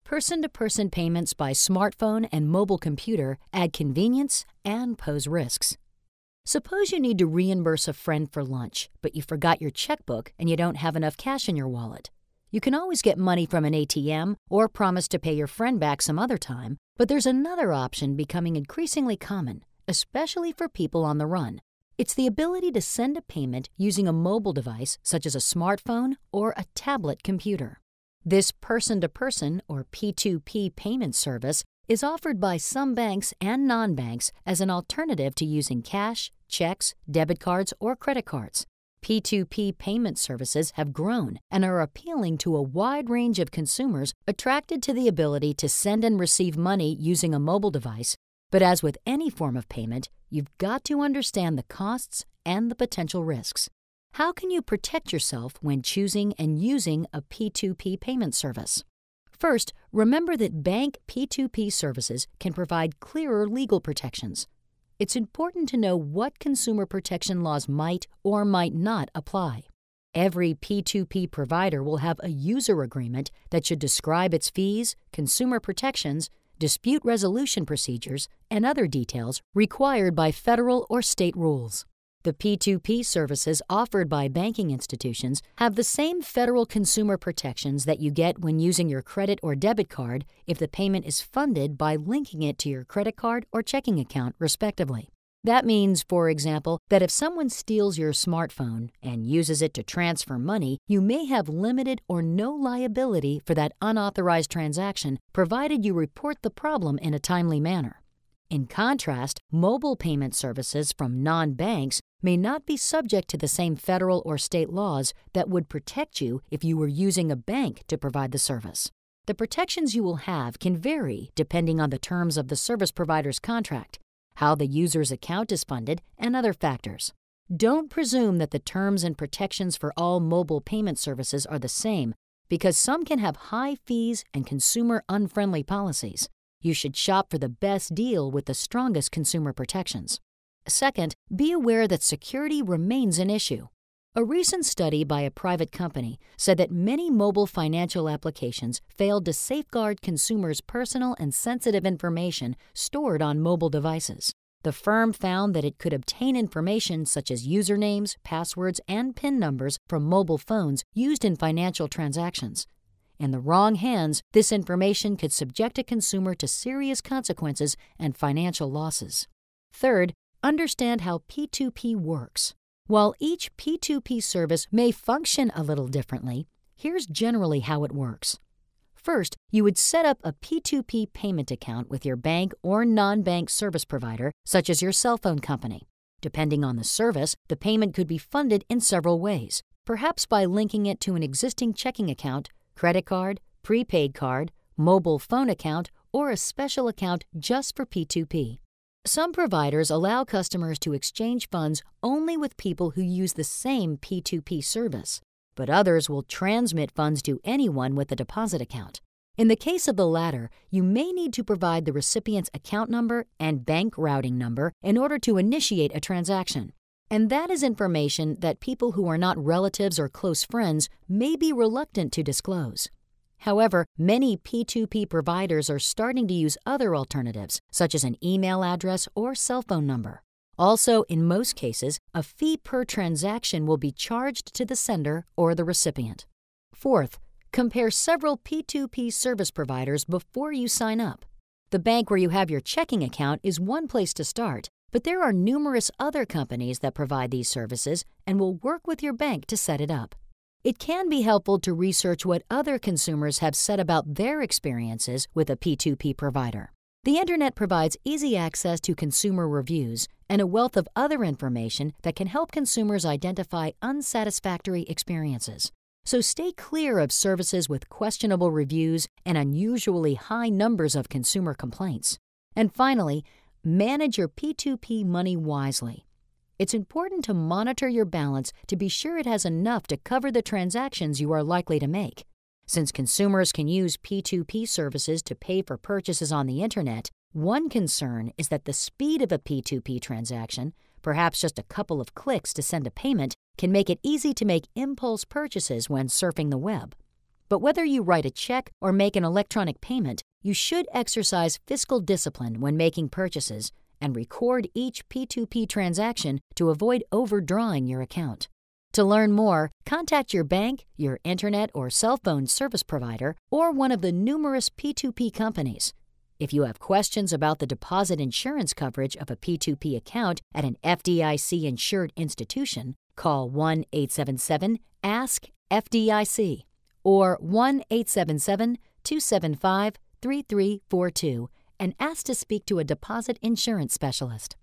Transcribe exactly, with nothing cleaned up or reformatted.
Person-to-person payments by smartphone and mobile computer add convenience and pose risks. Suppose you need to reimburse a friend for lunch, but you forgot your checkbook and you don't have enough cash in your wallet. You can always get money from an A T M or promise to pay your friend back some other time, but there's another option becoming increasingly common, especially for people on the run. It's the ability to send a payment using a mobile device such as a smartphone or a tablet computer. This person-to-person or P two P payment service is offered by some banks and non-banks as an alternative to using cash, checks, debit cards, or credit cards. P two P payment services have grown and are appealing to a wide range of consumers attracted to the ability to send and receive money using a mobile device. But as with any form of payment, you've got to understand the costs and the potential risks. How can you protect yourself when choosing and using a P two P payment service? First, remember that bank P two P services can provide clearer legal protections. It's important to know what consumer protection laws might or might not apply. Every P two P provider will have a user agreement that should describe its fees, consumer protections, dispute resolution procedures, and other details required by federal or state rules. The P two P services offered by banking institutions have the same federal consumer protections that you get when using your credit or debit card if the payment is funded by linking it to your credit card or checking account, respectively. That means, for example, that if someone steals your smartphone and uses it to transfer money, you may have limited or no liability for that unauthorized transaction, provided you report the problem in a timely manner. In contrast, mobile payment services from non-banks may not be subject to the same federal or state laws that would protect you if you were using a bank to provide the service. The protections you will have can vary depending on the terms of the service provider's contract, how the user's account is funded, and other factors. Don't presume that the terms and protections for all mobile payment services are the same, because some can have high fees and consumer-unfriendly policies. You should shop for the best deal with the strongest consumer protections. Second, be aware that security remains an issue. A recent study by a private company said that many mobile financial applications failed to safeguard consumers' personal and sensitive information stored on mobile devices. The firm found that it could obtain information such as usernames, passwords, and PIN numbers from mobile phones used in financial transactions. In the wrong hands, this information could subject a consumer to serious consequences and financial losses. Third, understand how P two P works. While each P two P service may function a little differently, here's generally how it works. First, you would set up a P two P payment account with your bank or non-bank service provider, such as your cell phone company. Depending on the service, the payment could be funded in several ways, perhaps by linking it to an existing checking account, credit card, prepaid card, mobile phone account, or a special account just for P two P. Some providers allow customers to exchange funds only with people who use the same P two P service, but others will transmit funds to anyone with a deposit account. In the case of the latter, you may need to provide the recipient's account number and bank routing number in order to initiate a transaction. And that is information that people who are not relatives or close friends may be reluctant to disclose. However, many P two P providers are starting to use other alternatives, such as an email address or cell phone number. Also, in most cases, a fee per transaction will be charged to the sender or the recipient. Fourth, compare several P two P service providers before you sign up. The bank where you have your checking account is one place to start, but there are numerous other companies that provide these services and will work with your bank to set it up. It can be helpful to research what other consumers have said about their experiences with a P two P provider. The Internet provides easy access to consumer reviews and a wealth of other information that can help consumers identify unsatisfactory experiences. So stay clear of services with questionable reviews and unusually high numbers of consumer complaints. And finally, manage your P two P money wisely. It's important to monitor your balance to be sure it has enough to cover the transactions you are likely to make. Since consumers can use P two P services to pay for purchases on the Internet, one concern is that the speed of a P two P transaction, perhaps just a couple of clicks to send a payment, can make it easy to make impulse purchases when surfing the web. But whether you write a check or make an electronic payment, you should exercise fiscal discipline when making purchases and record each P two P transaction to avoid overdrawing your account. To learn more, contact your bank, your internet or cell phone service provider, or one of the numerous P two P companies. If you have questions about the deposit insurance coverage of a P two P account at an F D I C-insured institution, call one eight seven seven, ask F D I C or one eight seven seven, two seven five, three three four two and ask to speak to a deposit insurance specialist.